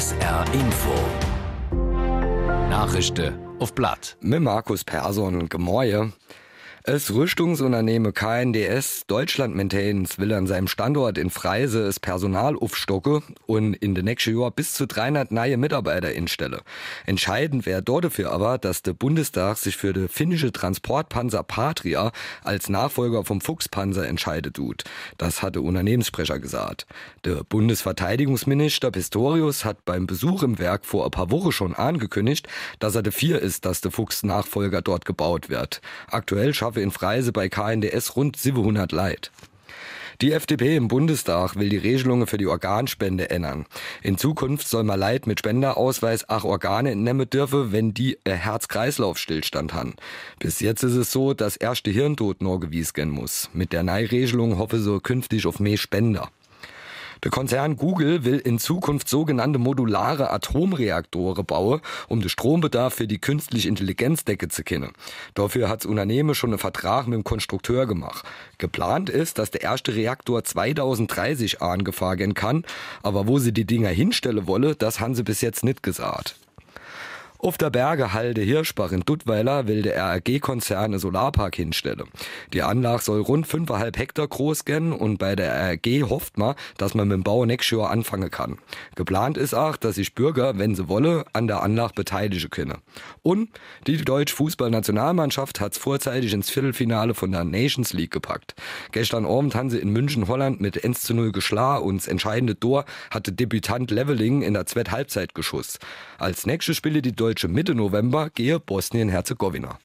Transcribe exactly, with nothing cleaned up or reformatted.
S R Info. Nachrichten auf Blatt. Mit Markus Persson, Gemäue. Das Rüstungsunternehmen K N D S Deutschland Maintenance will an seinem Standort in Freise das Personal aufstocken und in den nächsten Jahren bis zu dreihundert neue Mitarbeiter einstellen. Entscheidend wäre dort dafür aber, dass der Bundestag sich für den finnische Transportpanzer Patria als Nachfolger vom Fuchspanzer entscheidet tut. Das hat der Unternehmenssprecher gesagt. Der Bundesverteidigungsminister Pistorius hat beim Besuch im Werk vor ein paar Wochen schon angekündigt, dass er dafür ist, dass der Fuchs-Nachfolger dort gebaut wird. Aktuell schafft in Freise bei K N D S rund siebenhundert Leute. Die F D P im Bundestag will die Regelungen für die Organspende ändern. In Zukunft soll man Leute mit Spenderausweis auch Organe entnehmen dürfen, wenn die äh, Herz-Kreislauf-Stillstand haben. Bis jetzt ist es so, dass erste Hirntod noch gewiesen werden muss. Mit der Neuregelung hoffe so künftig auf mehr Spender. Der Konzern Google will in Zukunft sogenannte modulare Atomreaktoren bauen, um den Strombedarf für die künstliche Intelligenz decken zu können. Dafür hat das Unternehmen schon einen Vertrag mit dem Konstrukteur gemacht. Geplant ist, dass der erste Reaktor zweitausenddreißig angefahren werden kann, aber wo sie die Dinger hinstellen wolle, das haben sie bis jetzt nicht gesagt. Auf der Bergehalde Hirschbach in Duttweiler will der R A G-Konzern einen Solarpark hinstellen. Die Anlage soll rund fünfeinhalb Hektar groß gehen und bei der R A G hofft man, dass man mit dem Bau nächstes Jahr anfangen kann. Geplant ist auch, dass sich Bürger, wenn sie wollen, an der Anlage beteiligen können. Und die deutsche Fußballnationalmannschaft hat es vorzeitig ins Viertelfinale von der Nations League gepackt. Gestern Abend haben sie in München, Holland mit eins zu null geschlagen und das entscheidende Tor hatte Debütant Leveling in der zweiten Halbzeit geschossen. Als nächstes Spiele die Deutsche Mitte November gehe Bosnien-Herzegowina.